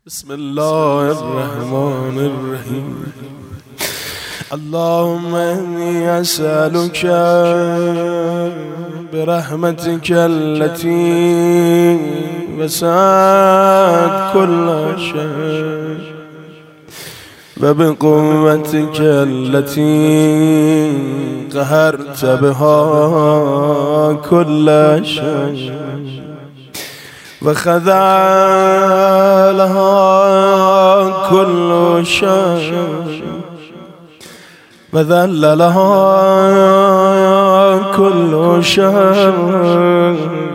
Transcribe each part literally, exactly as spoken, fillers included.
بسم الله الرحمن الرحيم. اللهم إني أسألك برحمتك التي وسعت كل شيء وبقوتك التي قهرت بها كل شيء وخضع لها كل شيء وذل لها كل شيء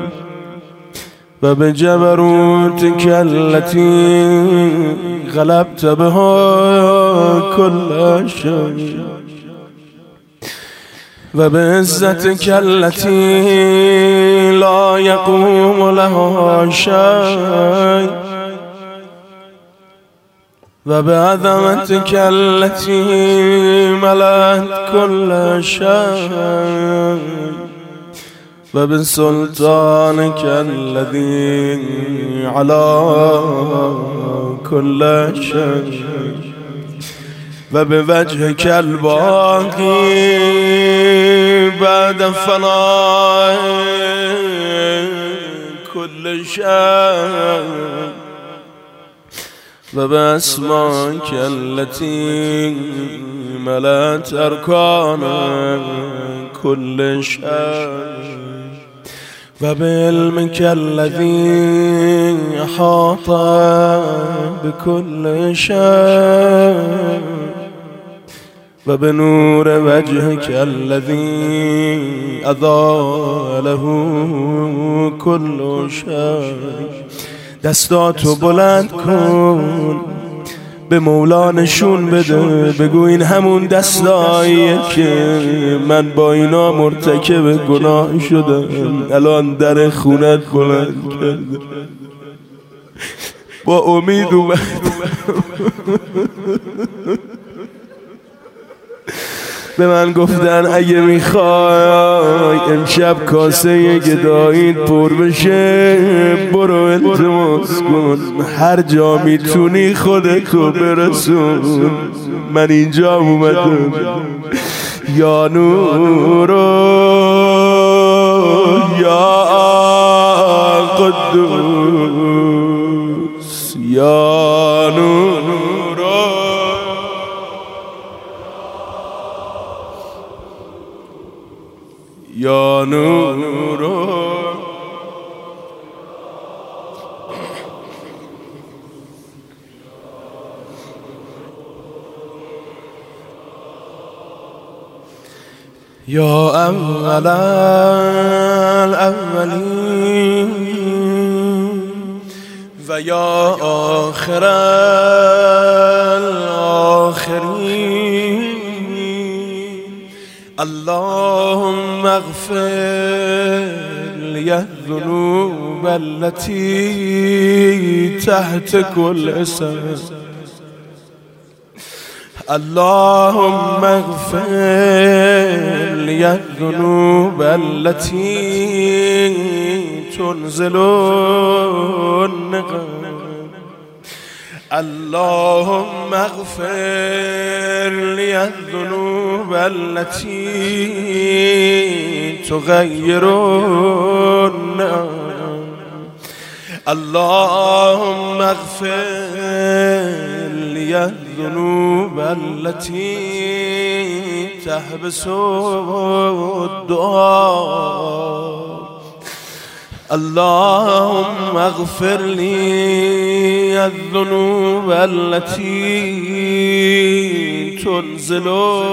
وبجبروتك التي غلبت بها كل شيء وبعزتك التي لا يقوم لها شيء وبعظمتك التي ملأت كل شيء وبسلطانك الذي على كل شيء وبوجهك الباقي بعد فناء كل شيء وبأسمائك التي ملأت أركان كل شيء وبعلمك الذي أحاط بكل شيء وبنور وجهك الذي أضاء له كل شيء. دستاتو بلند کن به مولا نشون بده، بگو این همون دستاییه که من با اینا مرتکب گناه شدم، الان در خونت بلند کرده با امید اومد به من گفتن اگه میخوای امشب کاسه گداییت پر بشه برو التماس کن، هر جا میتونی خودتو برسون، من اینجا اومدم. یا نورو یا قدوس یا نورو یا نورو یا اول الاولین و یا آخر الاخرین. اللهم اغفر لي الذنوب التي تحت كل اسم. اللهم اغفر لي الذنوب التي تنزل النقم. اللهم اغفر لي الذنوب التي تغير النعم. اللهم اغفر لي الذنوب التي تحبس الدعاء. اللهم اغفر لي الذنوب التي تنزل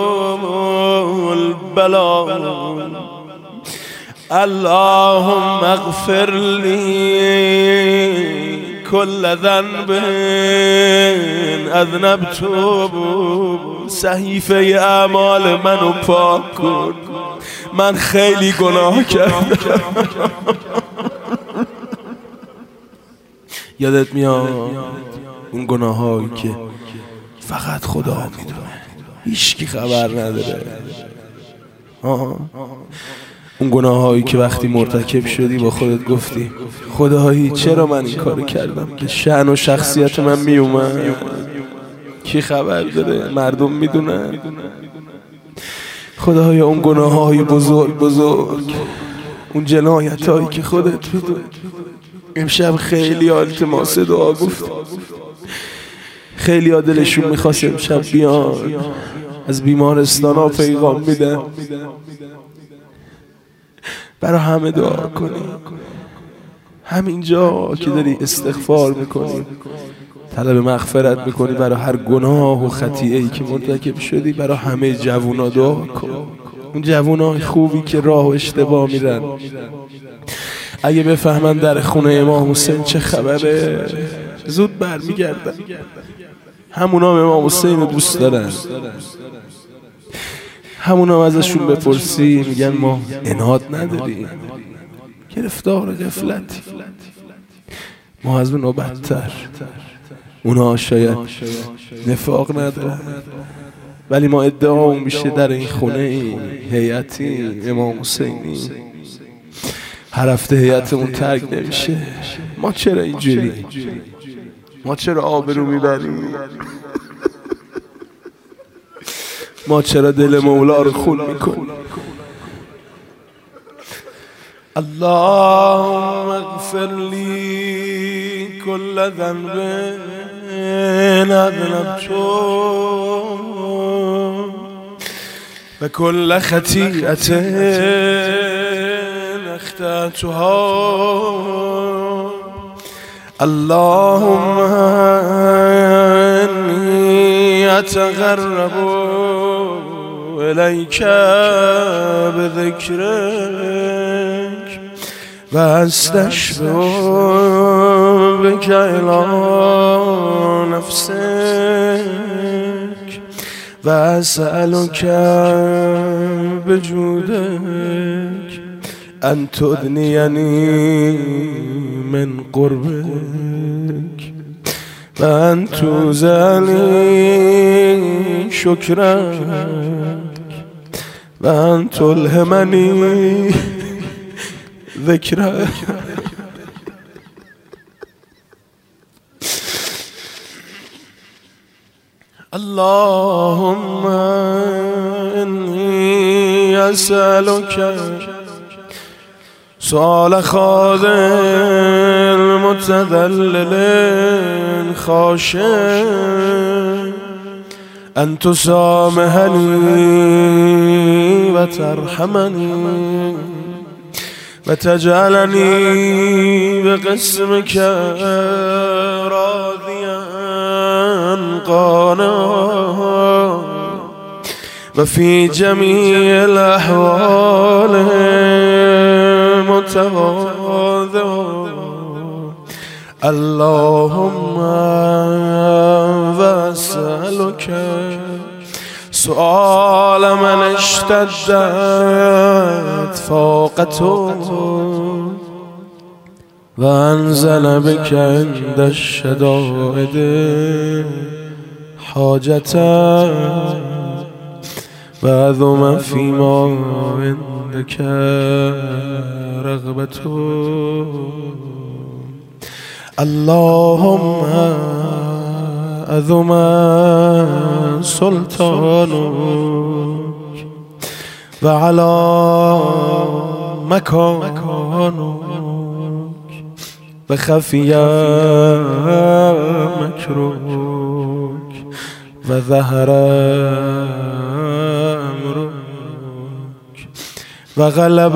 البلاء. اللهم اغفر لي كل ذنب اذنبت. صحیفه اعمال منو پاک کن، من خیلی گناه کردم. یادت میاد اون گناه هایی که فقط خدا میدونه، هیچکی خبر نداره. اون گناهایی که وقتی مرتکب شدی با خودت گفتی خدایی چرا من این کارو کردم، به شأن و شخصیت من می اومد، کی خبر داره، مردم میدونن. خدایا اون گناههای بزرگ بزرگ، اون جنایت هایی که خودت بدون. امشب خیلی التماس دعا گفت، خیلی ها دلشون میخواست امشب بیان از بیمارستان ها پیغام میدن، برای همه دعا کنی. همینجا که داری استغفار میکنی، طلب مغفرت میکنی برای هر گناه و خطیئه‌ای که مرتکب شدی، برای همه جوونا دعا کن. اون جوونای خوبی که راه و اشتباه میرن، اگه بفهمن در خونه امام حسین چه خبره زود برمیگردن. همونا امام حسین رو دوست دارن، همونا ازشون بپرسی میگن ما عناد نداریم، گرفتار غفلتی، ما از اونها بدتر. اونا شاید نفاق ندارن ولی ما ادعا میشه در این خونه هیئتی امام حسینی هر هفته هیئتمون ترک نمیشه. ما چرا اینجوری؟ ما چرا آبرو میبریم؟ ما چرا دل مولا رو خون میکنیم؟ اللهم اغفر لی کل ذنب اذنبته و کل خطیئة اخطأتها. اللهم انی اتقرب الیک بذکرک و استشفع بک الی نفسک و اسألک بجودک ان تدنینی من قربک و ان توزنی شکرک و ان تلهمنی ذکرک. اللهم انی اسألک سؤال خاضع متذلل خاشع ان تسامحنی و ترحمنی و تجعلنی بقسمک راضیا قانعا و فی جمیع الاحوال متواضعا. اللهم واسألک سؤال من اشتدت فاقته و انزل بک عند الشدائد حاجتا و عظم فیما عندک رغبته. اللهم عظم سلطانک و علی مکانک و خفی مکرک و ظهر امرک و غلب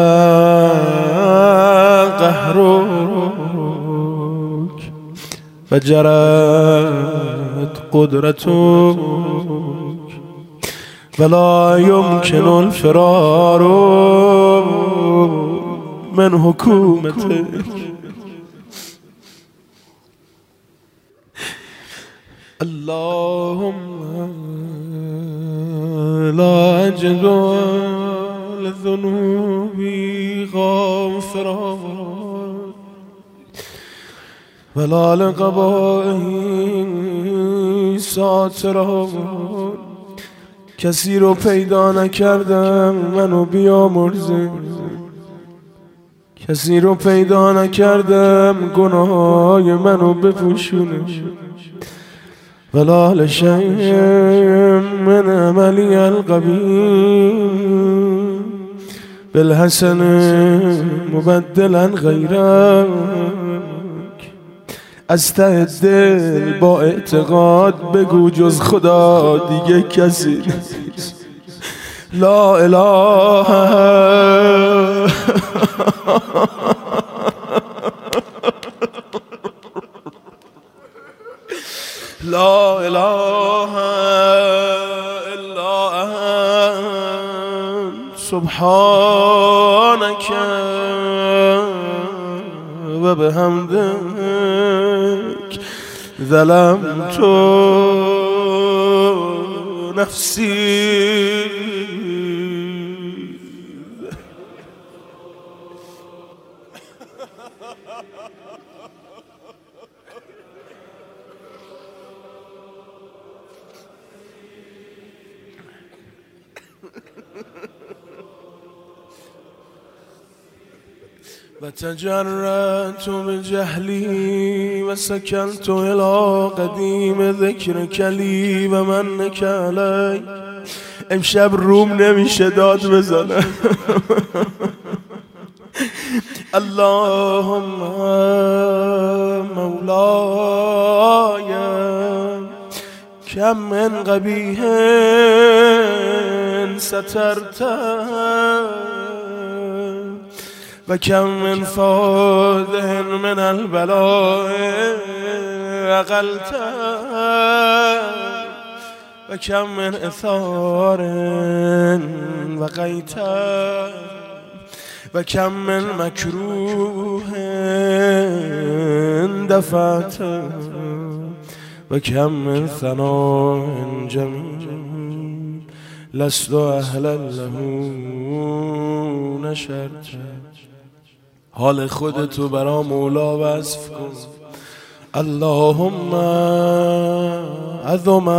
قهرک و جرت قدرتک ولا يمكن الفرار من حکومتک. اللهم لا أجد لذنوب غافرا ولا لقبائه ساترا کسی رو پیدا نکردم منو بیامرزه، کسی رو پیدا نکردم گناههای منو بپوشونه. ولا لشیء من عملی القبیح بالحسن مبدلا غیرک. از ته دل با اعتقاد بگو جز خدا دیگه کسی نیست. لا اله لا اله الا انت سبحانك و بحمدک ظلمت نفسی. و تجرأت بجهلی و سکنت الى قدیم ذکرک لی و منک علی. امشب روم نمیشه داد بزنه. اللهم مولاي کم من قبیح سترته و کم من فاده من البلاء عقلته و کم من اثار وقیته و کم من مکروه دفعته و کم من ثناء جمیل لست اهلا له نشرته. حال خودتو برا مولا وصف کن. اللهم عظم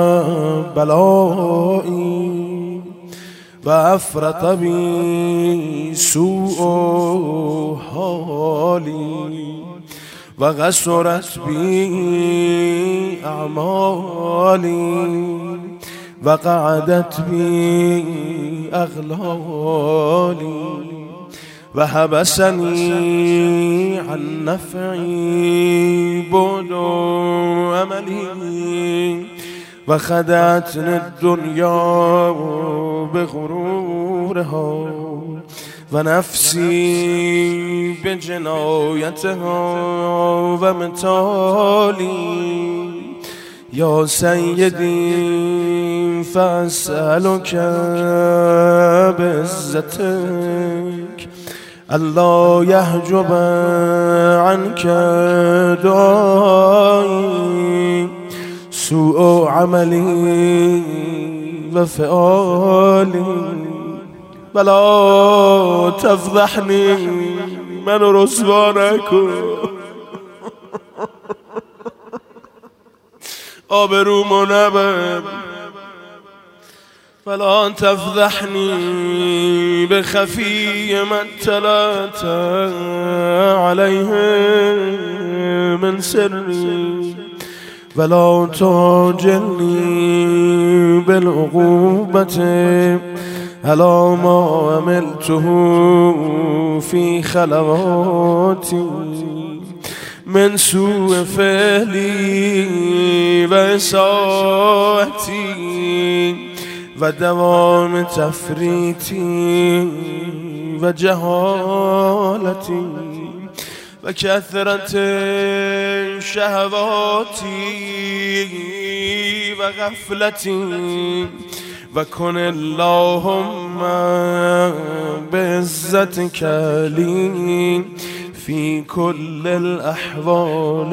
بلایی و افرط بی سوء حالی و قصرت بی اعمالی و قعدت بی اغلالی و حبسنی عن نفعی بعد عملی و خدعتنی الدنیا بغرورها و نفسی بجنایتها و متالی. یا سیدی فاسألک بعزتک الا یحجب عنک دعایی سوء عملی و فعالی ولا تفضحنی منو رسوا نکن. آبرومو نبر ولا تفضحني بخفي من اطلعت عليه من سري ولا تعجلني بالعقوبة على ما عملته في خلواتي من سوء فعلي و اساءتي و دوام تفریطی و جهالتی و کثرت شهواتی و غفلتی و کن اللهم بعزتک لی فی کل الاحوال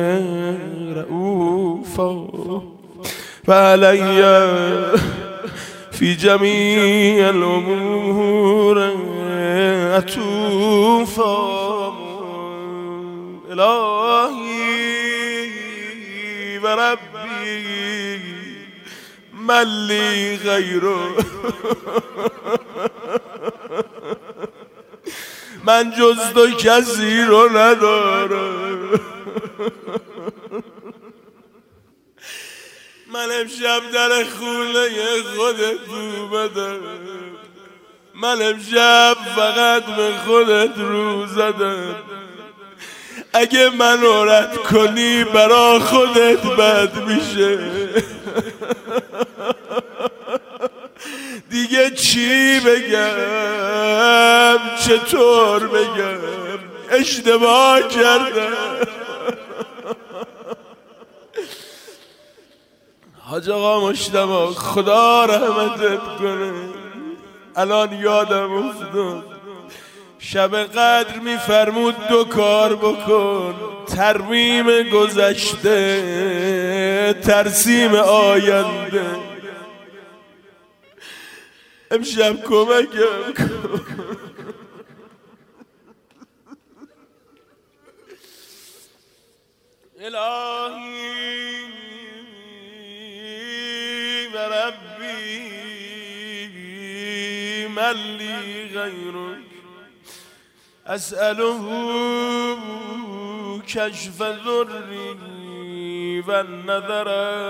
رؤوفا و علی في جميع الأمور أتوفا. إلهي وربي ملی غیرو، من جز تو کسی رو ندارم. من امشب در خونه خودت اومدم، من امشب فقط به خودت رو زدم. اگه منو رد کنی برا خودت بد میشه. دیگه چی بگم، چطور بگم، اشتباه کردم. حاج آقا مجتبی خدا رحمتت کنه، الان یادم افتاد شب قدر میفرمود دو کار بکن: ترمیم گذشته، ترسیم آینده. امشب کمکم کن. الهی و ربی من لی غیرک، اسأله کشف ضری و النظر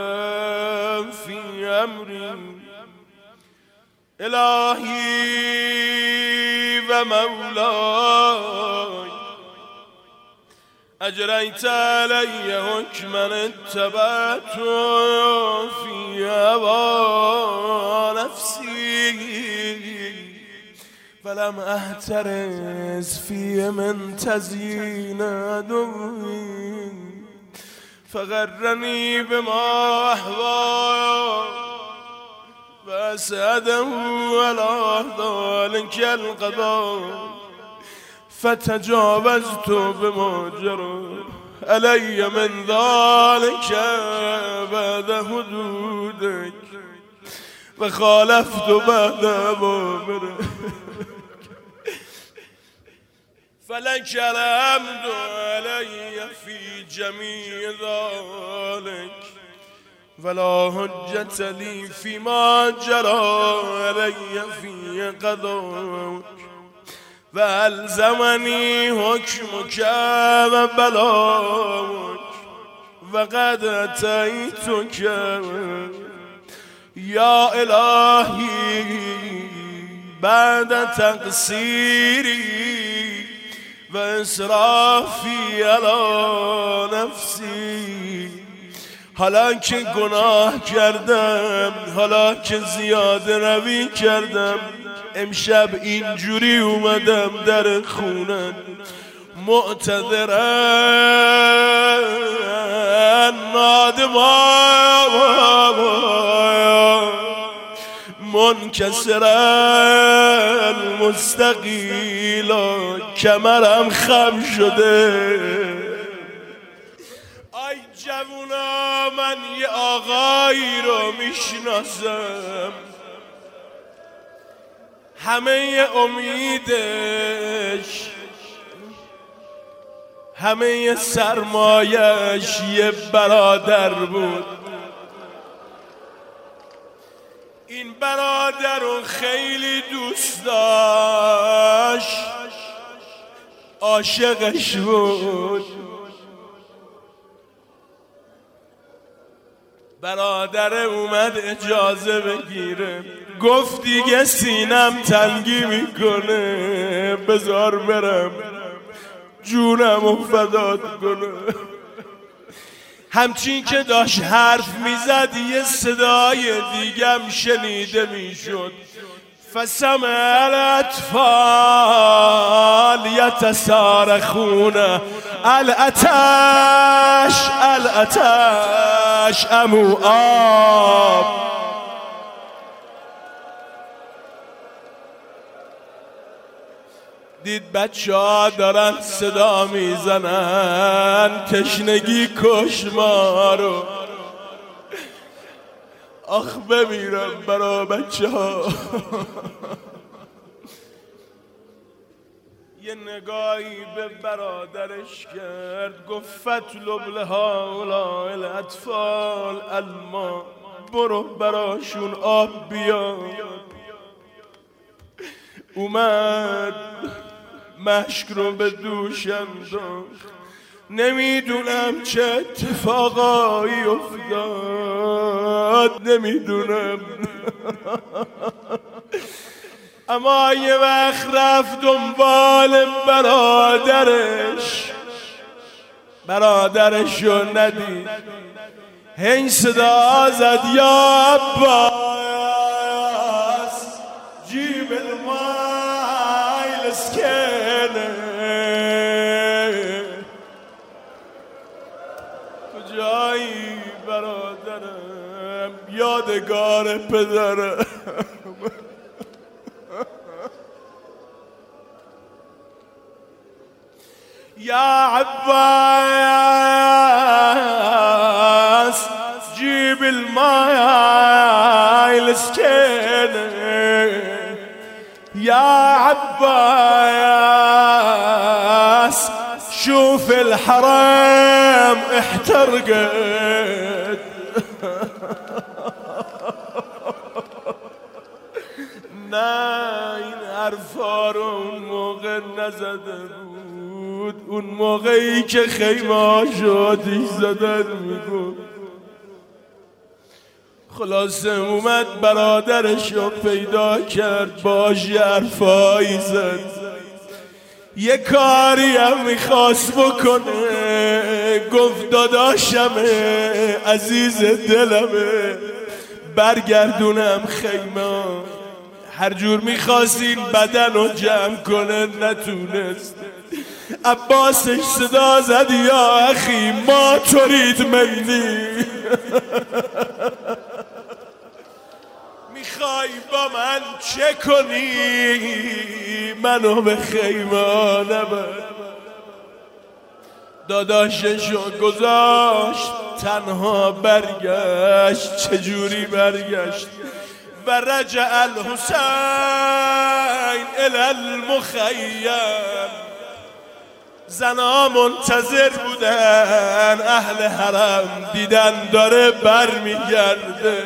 فی امری. الهی و مولای اجریت علی حکما اتبعت فی هوی نفسی فلم احترز فی من تزیین عدوی فغرنی بما احوی واسعده علی ذلک القضا فتجاوزت بما جرى علی من ذلك بعد حدودک و خالفت بعد اوامرک فلک الحمد علی فی جمیع ذلک ولا حجة لی فیما جرى علی فی قضاک و الزمنی حکمک و بلاک و قد اتیتک یا الهی بعد تقصیری و اسرافی علی نفسی. حالا که گناه کردم، حالا که زیاده روی کردم، امشب اینجوری اومدم در خونت معتذرا نادما منکسرا مستقیلا، کمرم خم شده. آی جوونا، من یه آقایی رو میشناسم، همه امیدش، همه سرمایش یه برادر بود. این برادر رو خیلی دوست داشت، عاشقش بود. برادر اومد اجازه بگیره، گفت دیگه سینم تنگی میکنه، بذار برم جونمو فدات کنه. همچین که داشت حرف میزد یه صدای دیگم شنیده میشد: فسمع الاطفال یتصارخون الاتش الاتش امو آب. دید بچه ها دارن صدا میزنن تشنگی کش ما رو. آخ بمیرم برا بچه ها. یه نگاهی به برادرش کرد، گفت فطلب لهؤلاء الاطفال الماء برو براشون آب بیار. اومد مشک رو به دوشم انداخت، نمیدونم چه اتفاقایی افتاد، نمیدونم اما یه وقت رفت دنبال برادرش، برادرش رو ندید، هی صدا زد یا عباس جیب المایل اسکنه. کجایی برادرم یادگار پدرم؟ یا عباس جیب الماء الاسكنه، یا عباس شوف الحرم احترقت. نه این حرفا رو اون موقع نزده بود، اون موقعی که خیمه‌هاشو آتیش زدن میگفت. خلاصه اومد برادرش رو پیدا کرد، باش یه حرفایی زد، یه کاری هم میخواست بکنه. گفت داداشمه عزیز دلمه، برگردونم خیمه. هر جور میخواست این بدن رو جمع کنه نتونست. عباسش صدا زد یا اخی ما ترید منی، میخوای با من چه کنی؟ منو به خیمه نبر. داداششو گذاشت تنها برگشت. چجوری برگشت؟ و رجع الحسین الی المخیم. زنا منتظر بودن، اهل حرم دیدن داره برمیگرده،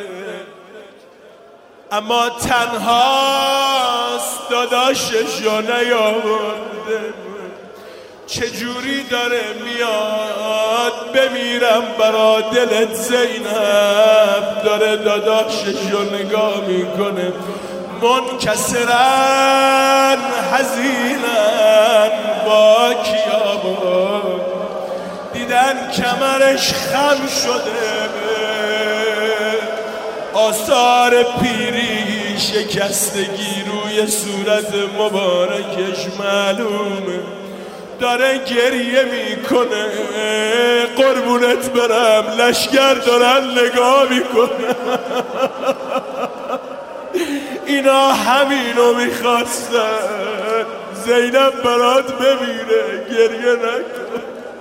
اما تنهاست، داداششو نیاورده. چجوری داره میاد؟ بمیرم برا دلت زینب. داره داداششو نگاه میکنه، منکسرن حزینن با کیابا. دیدن کمرش خم شده، آثار پیری شکستگی روی صورت مبارکش معلومه. داره گریه میکنه، قربونت برم لشگر دارن نگاه میکنه. اینا همینو میخواستن، زینب برات بمیره، گریه نکن.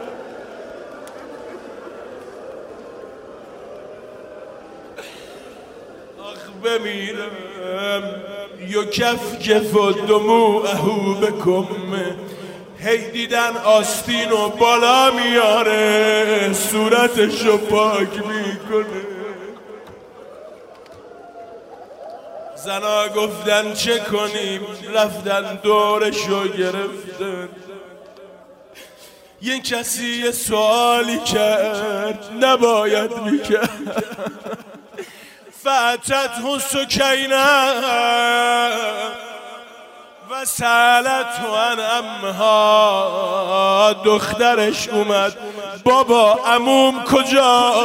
آخ بمیرم. یکفکف دموعه بکم. هی دیدن آستینو بالا میاره، صورتشو پاک میکنه. زنا گفتن چه کنیم؟ رفتن دورشو گرفتن. یه کسی یه سوالی کرد نباید میکرد. فاتته سکینه و سألته عن عمها. دخترش اومد، بابا عموم کجا؟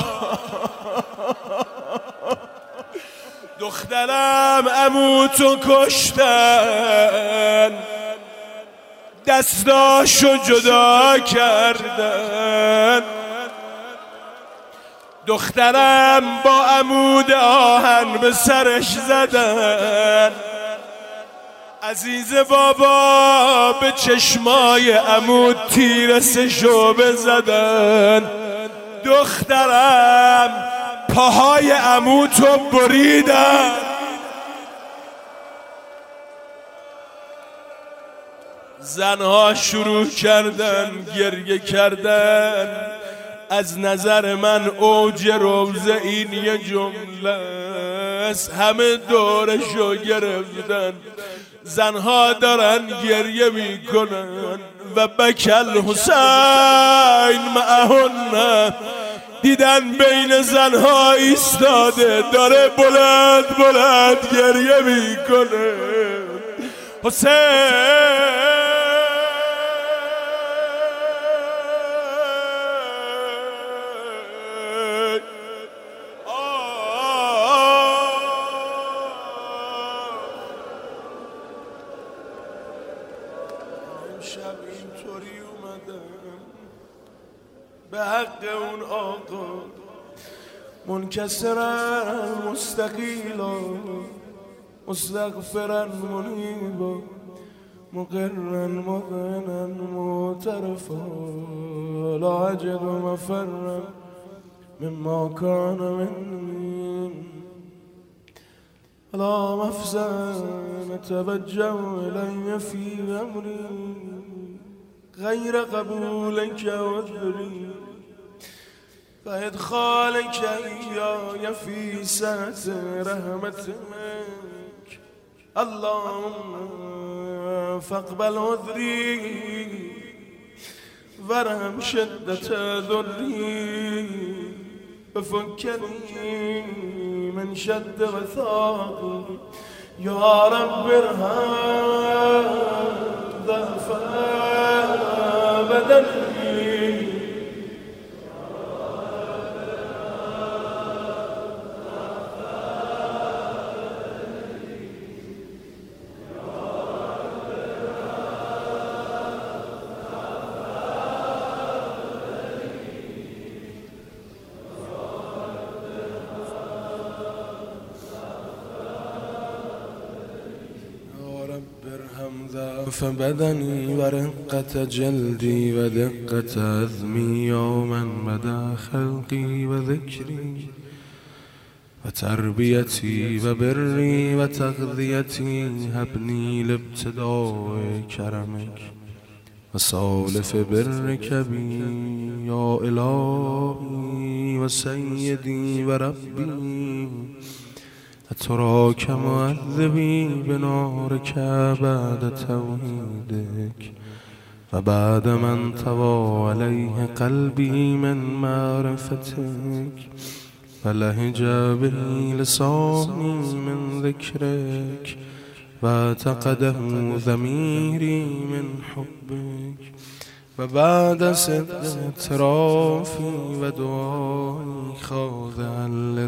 دخترم عمو تو کشتن، دستاشو جدا کردن. دخترم با عمود آهن به سرش زدن. عزیز بابا به چشمای عمود تیر سشوبه زدن. دخترم پاهای عمودو بریدن. زنها شروع کردن گریه کردن. از نظر من اوج روزه این یه جمله است. همه دورشو گرفتن، زنها دارن گریه میکنن و بکل حسین معهن. دیدن بین زنها ایستاده داره بلند بلند گریه میکنه. حسین شب اینطوری اومدم به حق اون آقا منکسرن مستقیلا مستغفرن منیبا مقرن مغنن معترفا لا اجد مفرا مما كان مني لا مفزع نتوجه إلي في أمري غير قبولك وذري فإدخالك إياي في سعة رحمتك اللهم فاقبل عذري ورحم شدة ضري ففكني من شد وثاقي يا رب ارحم ضعف بدني ضعف بدني ورقة جلدي ودقة عظمي يوما بدا خلقي وذكري وتربيتي وبري وتغذيتي هبني لابتداء كرمك وسالف برك بي يا إلهي وسيدي وربي أتراك معذبي بنارك بعد توحيدك وبعد ما انطوى عليه قلبي من معرفتك فلهج به لساني من ذكرك واعتقده ضميري من حبك وبعد صدق اعترافي ودعائي خاضعا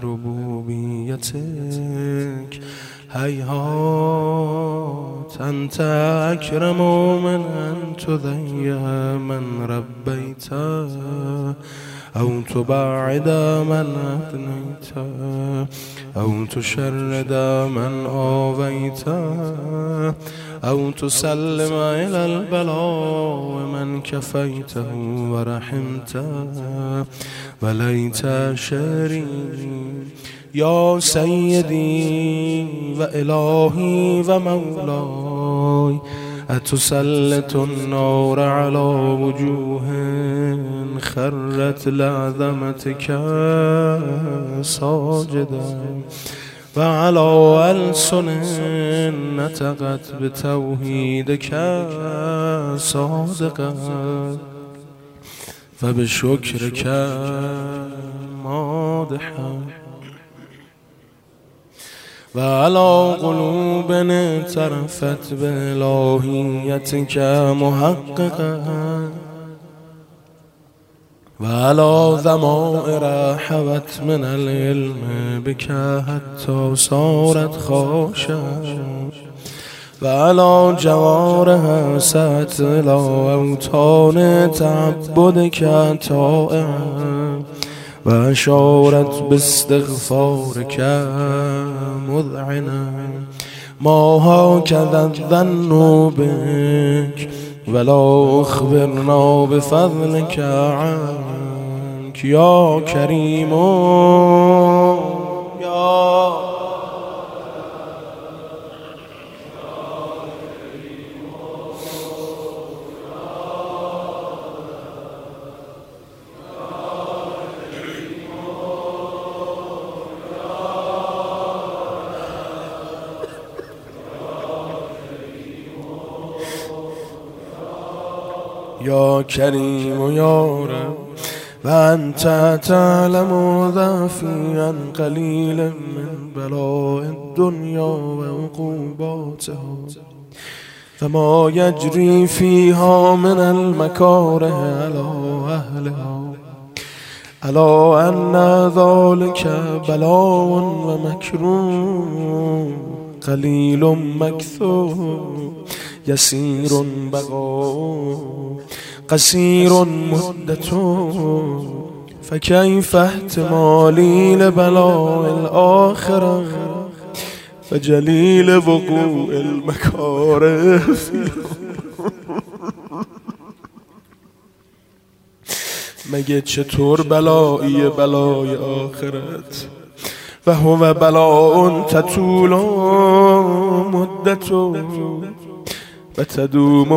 لربوبيتك هيهات أنت أكرم من أن تضيع من ربيته أو تبعد من أدنيته أو تشرد من آويته أو تسلم إلى البلاء من كفيته ورحمته وليت شعري يا سيدي وإلهي ومولاي أتسلط النار على وجوه خرت لعظمتك ساجدا وعلى ألسن نطقت بتوحيدك صادقا فبشكرك مادحا وعلى قلوب اعترفت بإلهيتك محققا وعلى ضمائر حوت من العلم بك حتى صارت خاشعا وعلى جوارها سعت إلى أوطان تعبدك طائعا وأشارت باستغفارك مذعنا ما هكذا الظن بك ولا أخبرنا بفضلك عنك يا كريم يا یا کریم و یا رب و انت تعلم ضعفی قلیل من بلاء الدنیا و عقوباتها و ما یجری فیها من المکاره علی اهلها الا ان ذلك بلاء و مکروه قلیل مکثور یسیر بقا قصیر مدت فکیف احتمالی لبلاء الآخرة و جلیل وقوع المکاره. مگه چطور بلایی بلای آخرت و هو بلاء تطول مدت و تدوم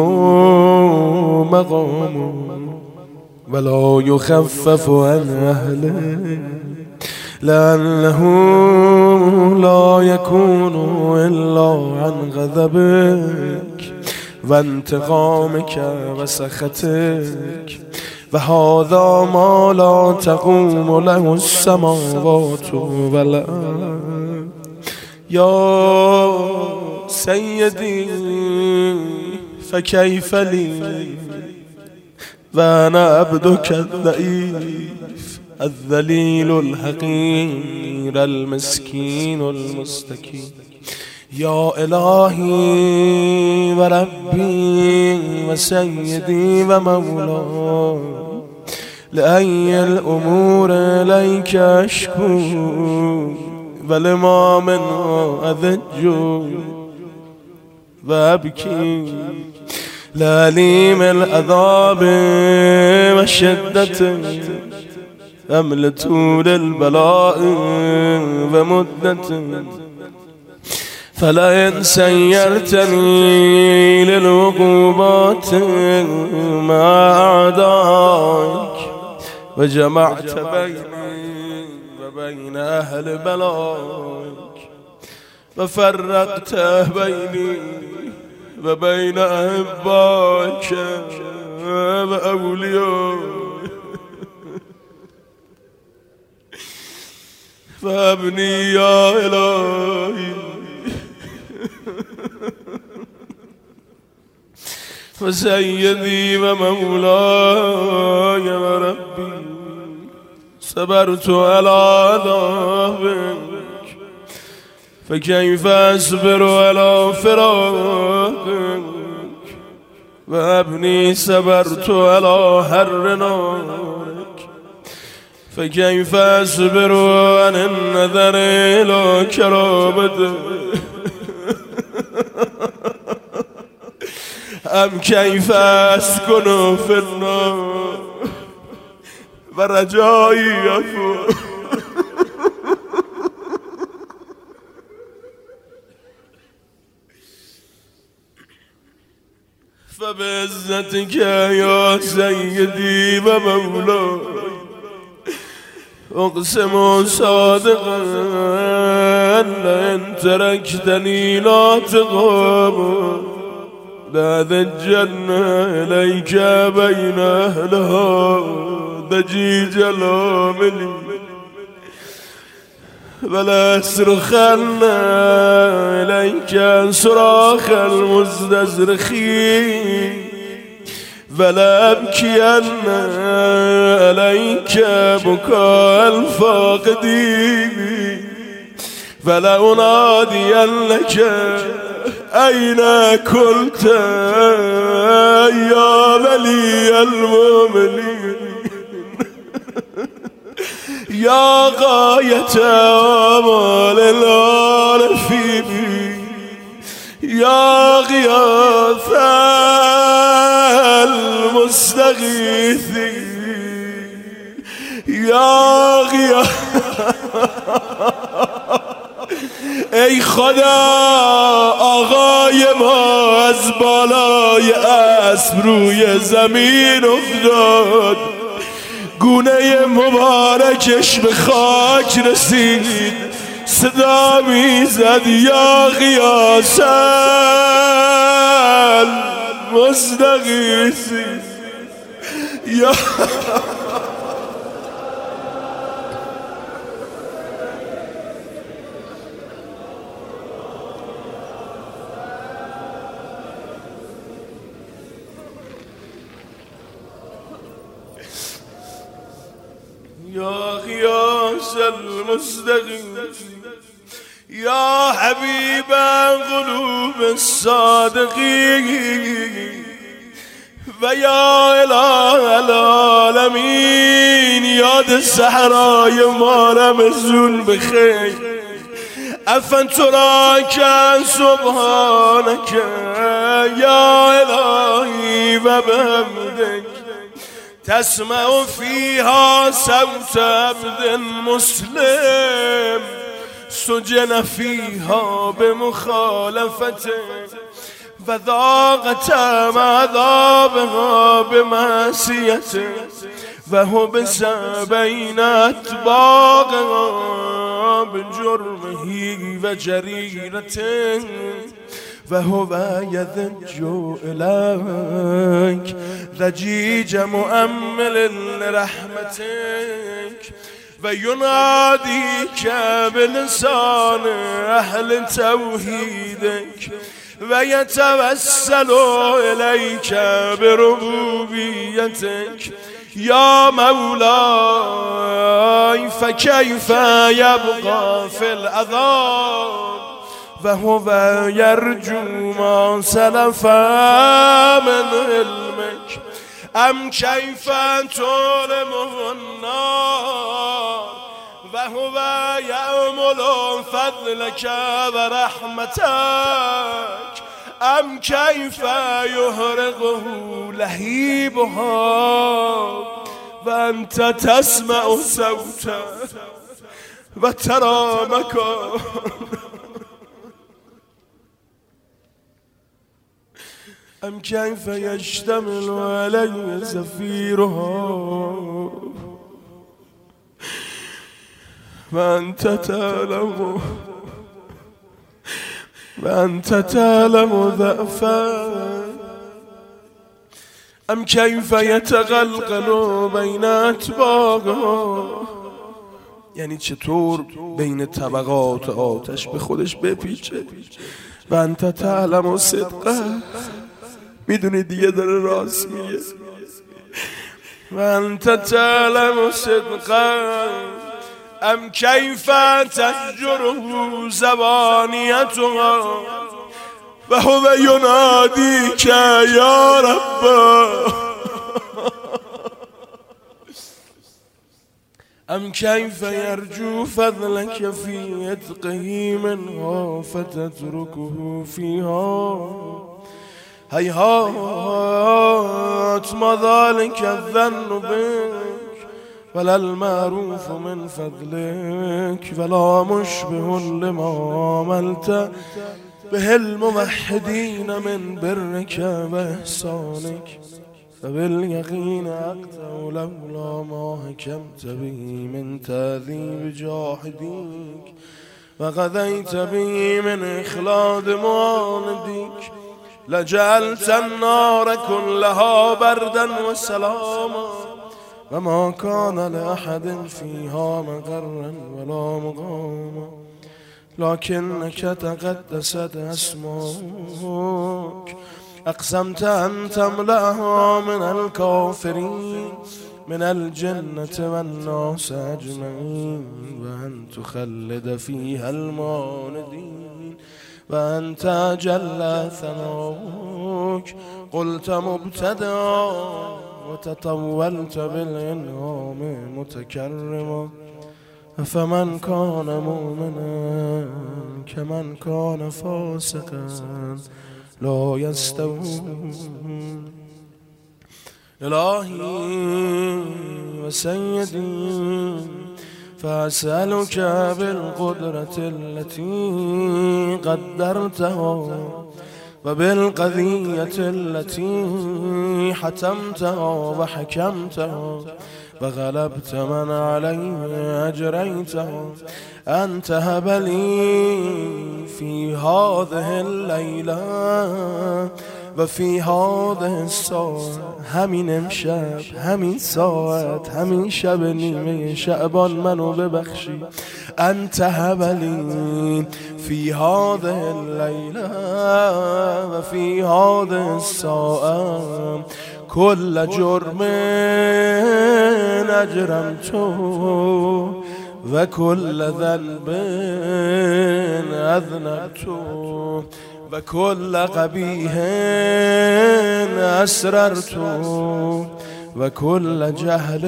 مقام ولا يخفف عن اهله لأنه لا يكون الا عن غضبك و انتقامك و سخطك و هذا ما لا تقوم له السماوات والارض. یا سیدی فکیف لی و انا عبدک الضعیف الذلیل الحقیر المسکین المستکین. یا الهی و ربی و سیدی و مولا لأی الامور الیک اشکو ولما منها اذج و ابکی لعلیم العذاب و شدت امل طول البلاء و مدت فلئن سيرتني للعقوبات مع أعدائك وجمعت بيني وبين أهل بلائك وفرقت بيني وبين أحبائك وأوليائك فابني يا إلهي وسيدي ومولاي وربي صبرت على عذابك فكيف أصبر على فراقك وابني صبرت على حر نارك فكيف أصبر عن النظر إلى كرامتك ام كيف اسكن في النار ورجائي يفور فبعزتك يا سيدي ومولاي اقسم صادقا لئن تركتني لا تقام لا ذجلنا إليك بين أهلها ضجيج العامل ولا أصرخنا إليك صراخ المستزرخين ولا أبكين عليك بكاء الفاقدين ولا أنادينك أين كنت يا ولي المؤمنين يا غاية آمال العارفين يا غياث المستغيثين يا غياث ای خدا آقای ما از بالای اسب روی زمین افتاد گونه مبارکش به خاک رسید صدا میزد یا غیاث المستغیثین یا يا غياث المستغيث يا حبيب قلوب الصادقين ويا إله العالمين ياد الصحراء ما مزون بخير أفن تراك سبحانك يا إلهي وبحمدك تسمع فيها صوت عبد مسلم سجن فيها بمخالفته وذاقت عذابها بمعصيته وهو بين أطباقها بجرمه وجريرته وهو يذج إليك ضجيج مؤمل لرحمتك ويناديك بلسان أهل توحيدك ويتوسل إليك بربوبيتك يا مولاي فكيف يبقى في العذاب وهو يرجو ما سلف من علمك أم كيف تظلمه النار وهو يأمل فضلك ورحمتك أم كيف يهرقه لهيبها وأنت تسمع صوته وترى مكانه أم كيف يشتمل علي زفيرها وأنت تعلم وأنت تعلم ضعفا أم كيف يتغلغل بين أطباقها یعنی چطور بین طبقات آتش به خودش بپیچه و انت تعلم صدقه میدونی دیگه داره راست میگه و انت تعلم صدقه ام کیف تهجره زبانیتها و هو ینادی که یا رب ام کیف یرجو فضلک فی عتقه منها فتترکه فیها هیهات ما ذلك الظن بك ولا المعروف من فضلك ولا مشبه لما عملت به الموحدين من برك وإحسانك فباليقين أقطع لولا ما حكمت به من تعذيب جاحديك وقضيت به من إخلاد معانديك لجعلت النار كلها بردا وسلاما وما كان لأحد فيها مقرا ولا مقاما لكنك تقدست أسماك أقسمت أن تملأها من الكافرين من الجنة والناس أجمعين وأن تخلد فيها المعاندين وأنت جل ثناؤك قلت مبتدأ وتطولت بالإنعام متكرما فمن كان مؤمنا كمن كان فاسقا لا يستوون إلهي وسيدي فأسألك بالقدرة التي قدرتها وبالقضية التي حتمتها وحكمتها وغلبت من عليه أجريته أن تهب لي في هذه الليلة و فی هذه الساعه، همین امشب، همین ساعت، همین شب نیمه شعبان منو ببخشی. انت هبلی فی هذه اللیله و فی هذه الساعه کل جرم اجرمتو و کل ذنب اذنبتو و کل قبیح اسررتو و کل جهل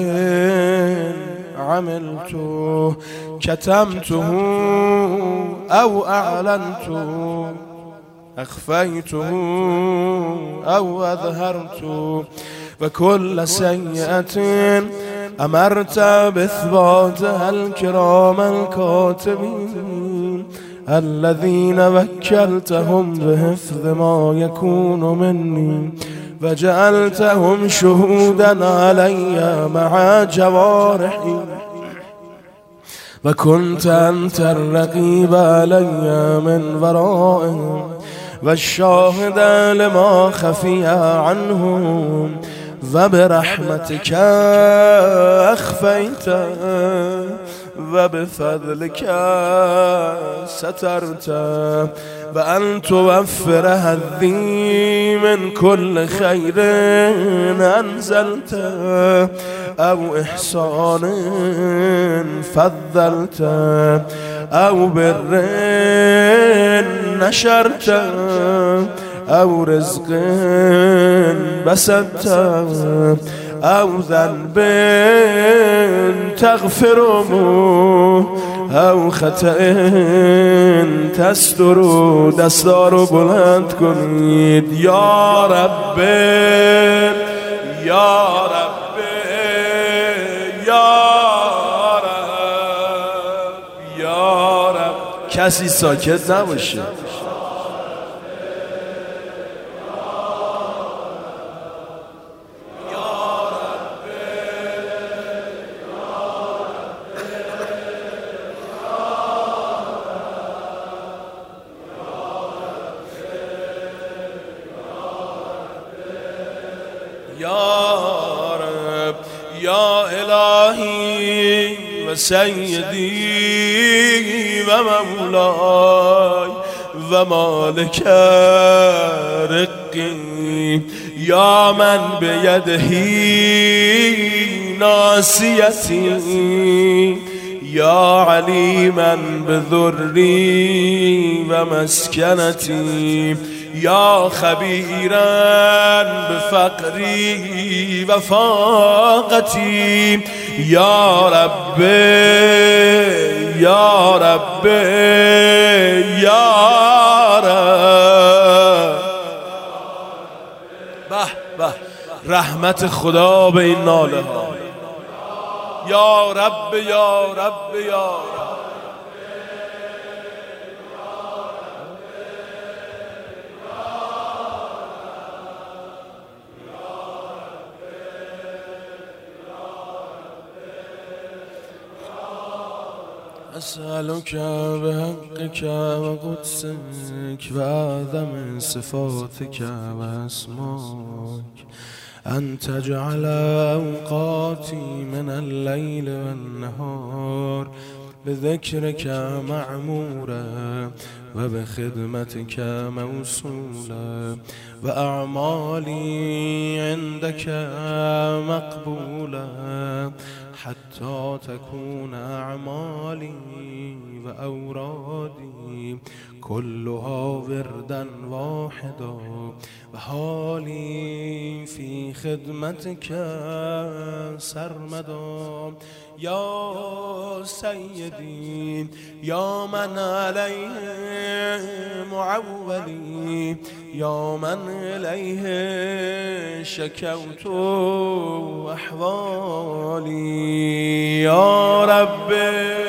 عملتو کتمته او اعلنتو اخفیته او اظهرتو و کل سیئت امرت باثباتها الكرام الكاتبين الذين وكلتهم بحفظ ما يكون مني وجعلتهم شهودا علي مع جوارحي وكنت أنت الرقيب علي من ورائهم والشاهد لما خفي عنهم وبرحمتك أخفيت وبفضلك سترت وأن توفر هذي من كل خير أنزلت أو إحسان فضلت أو بر نشرت أو رزق بسطت او ذنب تغفره او خطأ تستر. دستا رو بلند کنید. یا رب یا رب یا رب یا رب. کسی ساکت نباشه. یا رب یا الهی و سیدی و مولای و مالک رقی یا من بیدهی ناسیتی یا علیما بذری و مسکنتی یا خبیرا بفقری و فاقتی یا رب یا رب یا رب. به به رحمت خدا به این ناله ها. یا رب یا رب یا رب. أسألك بحقك وقدسك وأعظم صفاتك وأسمائك أن تجعل أوقاتي من الليل والنهار بذكرك معمورا وبخدمتك موصولا وأعمالي عندك مقبولا حتى تكون أعمالي وأورادي كلها وردا واحدا وحالي في خدمتك سرمدا. يا سيدي يا من عليه معولي يا من إليه شكوت أحوالي يا ربي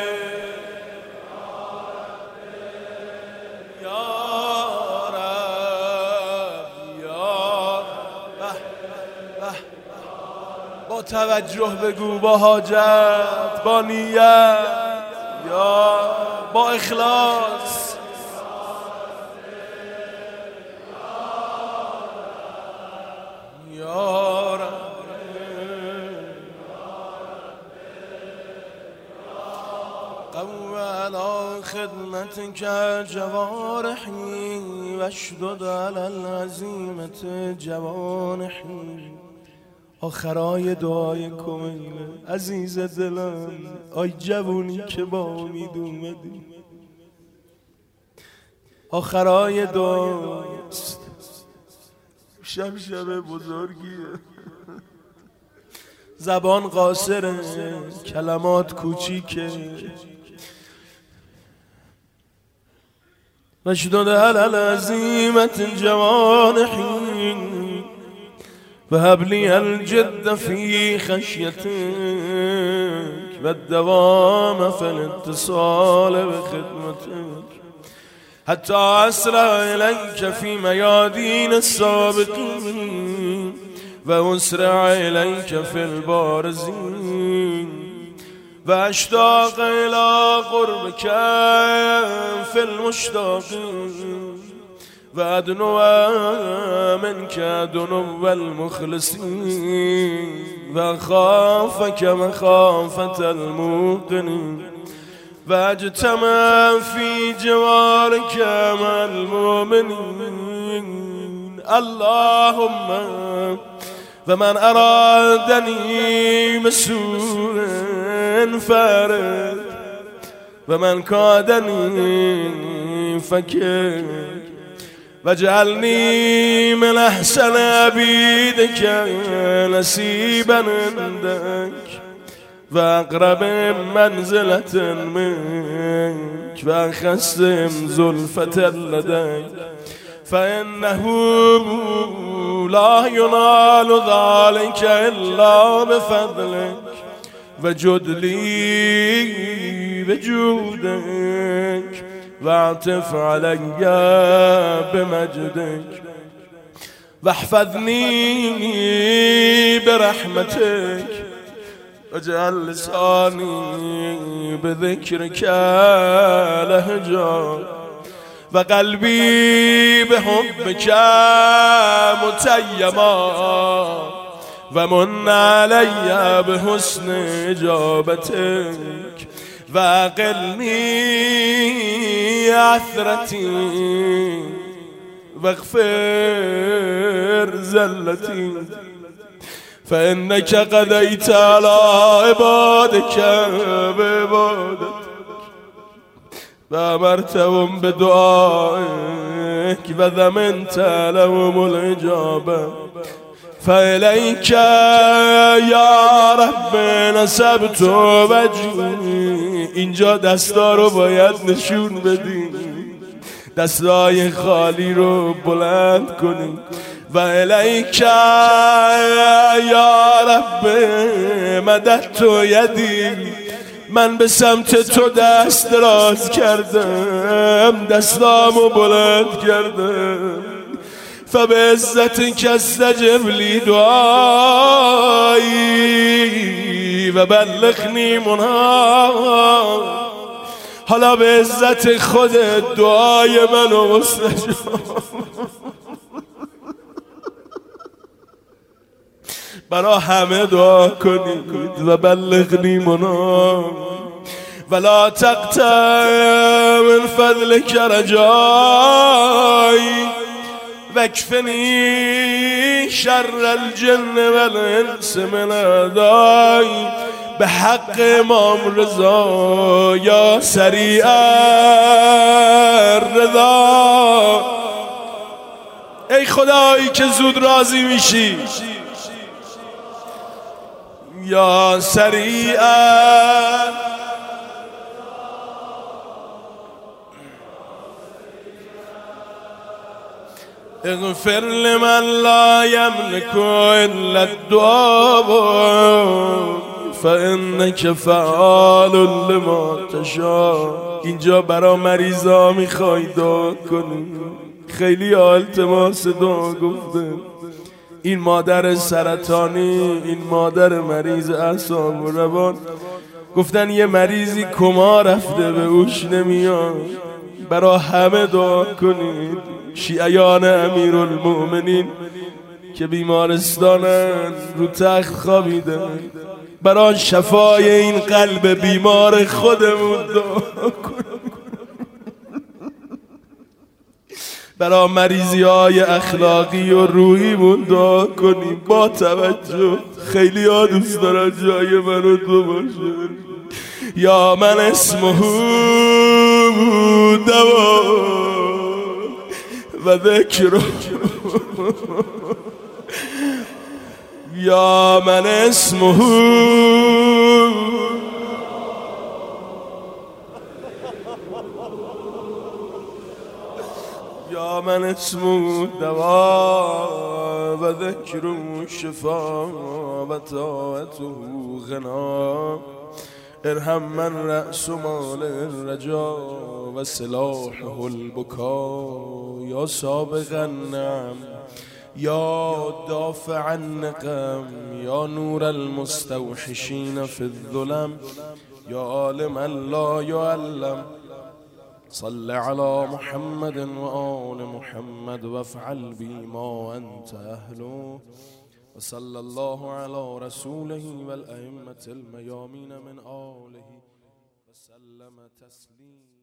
با توجه بگو، با حاجت، با نیت، یا با اخلاص. على خدمتك جوارحي واشدد على العزيمة جوانحي. آخرای دعای کمیله عزیز دلم، آی جوونی که با امید اومدی. آخرای دعاست، شب شب بزرگیه، زبان قاصره، کلمات کوچیکه. واشدد على العزيمة جوانحي وهب لي الجد في خشيتك والدوام في الاتصال بخدمتك حتى أسرع إليك في ميادين السابقين وأسرع إليك في البارزين واشتاق إلى قربك في المشتاقين وأدنو منك دنو المخلصين وخافك مخافة الموقنين واجتمع في جوارك مع المؤمنين. اللهم ومن أرادني مسوء فارد ومن كادني فكر واجعلني من أحسن عبيدك نسيبا عندك وأقرب منزلة منك وأخصم زلفة لديك فإنه لا ينال ذلك إلا بفضلك وجد لي بجودك واعطف علي بمجدك واحفظني برحمتك واجعل لساني بذكرك لهجا وقلبي بحبك متيما ومن علي بحسن إجابتك وأقلني عثرتي واغفر زلتي فإنك قضيت على عبادك بعبادتك وأمرتهم بدعائك وضمنت لهم الإجابة فإليك یا رب نسبت وجهی. اینجا دستا رو باید نشون بدیم، دستای خالی رو بلند کنیم. و الیک یا رب مددت یدی، من به سمت تو دست دراز کردم، دستامو بلند کردم. فبعزتك استجب لي دعایی و بلغنی منها. حالا به عزت خودت دعای منو مستجاب، برا همه دعا کنید و بلغنی منها ولا تقطع من فضلك رجایی واكفني شر الجن والانس من اعدائي بحق امام رضا یا سریع الرضا. ای خدایی که زود راضی میشی، یا سریع اغفر لمن لا يملك إلا الدعاء فإنك فعال لما تشاء. اینجا برا مریضا میخوای دعا کنی، خیلی التماس دعا گفته. این مادر سرطانی، این مادر مریض اعصاب و روان، گفتن یه مریضی کما رفته به هوش نمیاد، برا همه دعا کنید. شیعیان امیرالمؤمنین که بیمارستانن، رو تخت خوابیدن، برای شفای این قلب بیمار خودمون دعا کن، برای مریضی های اخلاقی و روحیمون دعا کنیم. با توجه خیلی ها دوست دارن جای منو تو باشه. یا من اسمه دوا و ذکر، یا من اسمه یا من اسمه دوا و ذکر شفا و طاعته غنا. ارحم من رأس مال الرجا و سلاحه البكا. یا سابق النعم یا دافع النقم یا نور المستوحشین في الظلم یا عالم لا يعلم. صل على محمد وآل محمد وافعل بي ما أنت أهله. وصلى الله على رسوله والأئمة الميامين من آله وسلم تسليما.